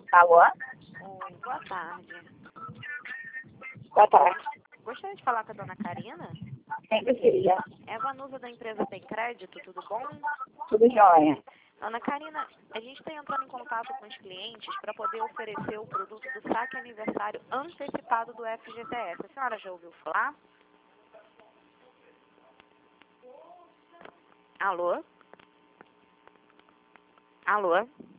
Alô? Oi, boa tarde. Boa tarde. Gostaria de falar com a dona Karina? Quem precisa? É a Vanusa da empresa Tem Crédito, tudo bom? Tudo jóia. Dona Karina, a gente está entrando em contato com os clientes para poder oferecer o produto do saque aniversário antecipado do FGTS. A senhora já ouviu falar? Alô? Alô?